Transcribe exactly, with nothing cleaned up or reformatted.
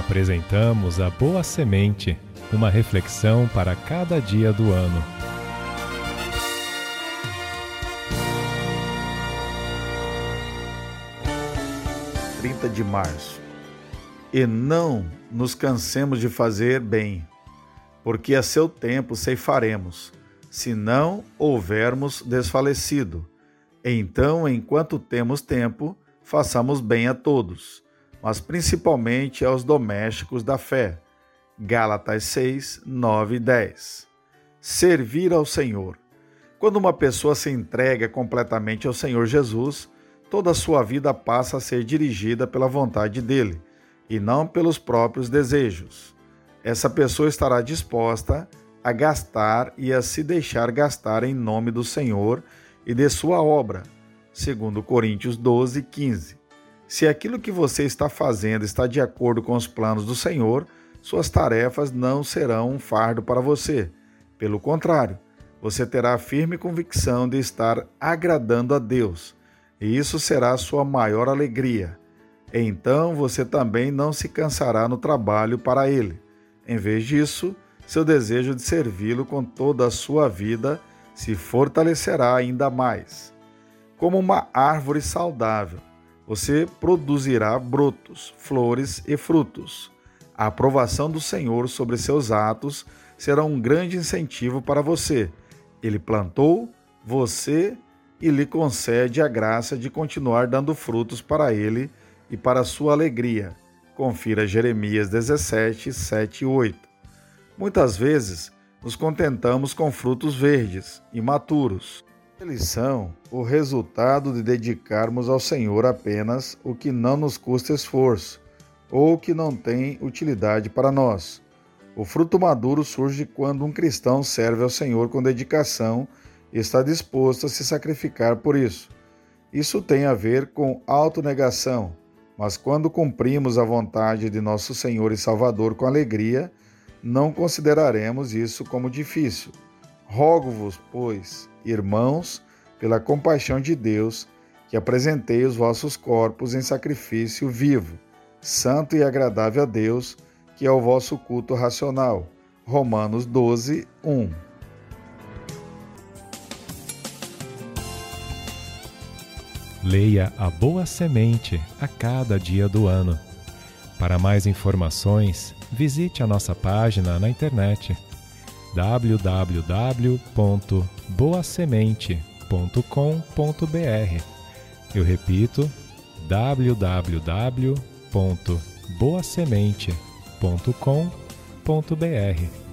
Apresentamos a Boa Semente, uma reflexão para cada dia do ano. trinta de março. E não nos cansemos de fazer bem, porque a seu tempo ceifaremos, se não houvermos desfalecido. Então, enquanto temos tempo, façamos bem a todos, mas principalmente aos domésticos da fé. Gálatas seis, nove e dez. Servir ao Senhor. Quando uma pessoa se entrega completamente ao Senhor Jesus, toda a sua vida passa a ser dirigida pela vontade dele, e não pelos próprios desejos. Essa pessoa estará disposta a gastar e a se deixar gastar em nome do Senhor e de sua obra, segundo Coríntios doze, quinze. Se aquilo que você está fazendo está de acordo com os planos do Senhor, suas tarefas não serão um fardo para você. Pelo contrário, você terá a firme convicção de estar agradando a Deus, e isso será a sua maior alegria. Então você também não se cansará no trabalho para Ele. Em vez disso, seu desejo de servi-lo com toda a sua vida se fortalecerá ainda mais. Como uma árvore saudável, você produzirá brotos, flores e frutos. A aprovação do Senhor sobre seus atos será um grande incentivo para você. Ele plantou você e lhe concede a graça de continuar dando frutos para Ele e para sua alegria. Confira Jeremias dezessete, sete e oito. Muitas vezes nos contentamos com frutos verdes, imaturos. Eles são o resultado de dedicarmos ao Senhor apenas o que não nos custa esforço, ou que não tem utilidade para nós. O fruto maduro surge quando um cristão serve ao Senhor com dedicação e está disposto a se sacrificar por isso. Isso tem a ver com autonegação, mas quando cumprimos a vontade de nosso Senhor e Salvador com alegria, não consideraremos isso como difícil. Rogo-vos, pois, irmãos, pela compaixão de Deus, que apresentei os vossos corpos em sacrifício vivo, santo e agradável a Deus, que é o vosso culto racional. Romanos doze, um. Leia a Boa Semente a cada dia do ano. Para mais informações, visite a nossa página na internet w w w ponto boa semente ponto com ponto b r. Eu repito, w w w ponto boa semente ponto com ponto b r.